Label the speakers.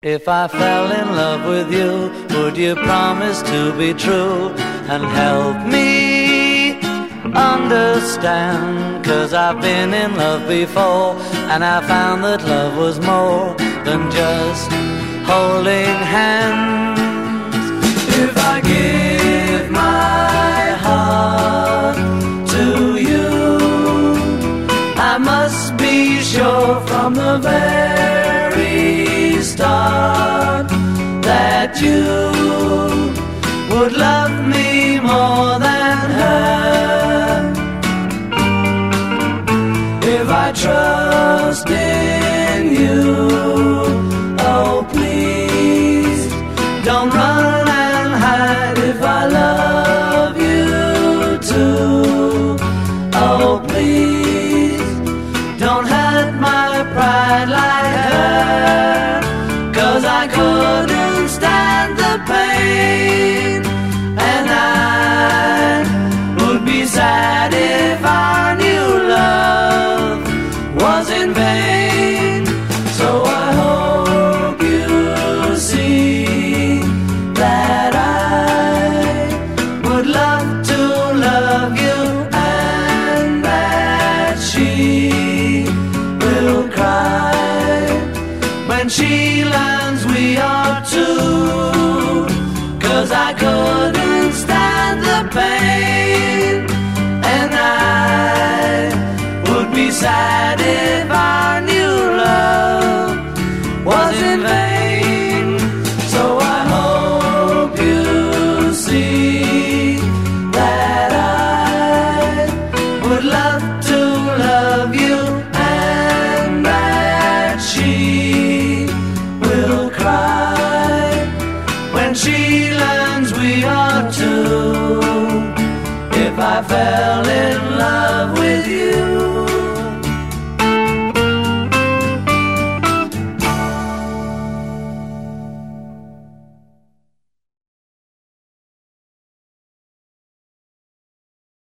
Speaker 1: If I fell in love with you, would you promise to be true and help me understand? 'Cause I've been in love before, and I found that love was more than just holding hands. If I give my heart to you, I must be sure from the very start that you would love me more than her. If I trust in you, oh please don't run and hide. If I love you too, oh please don't hurt my pride like her. 'Cause I couldn't stand the pain, and I would be sad if I knew love was in vain. So I hope you see that I would love to love you, and that she will cry when she learns we are two. 'Cause I couldn't stand the pain, and I would be sad if I knew love was in vain. So I hope you see that I would love to love you, and that she will cry when she learns we are two. If I fell in love with you,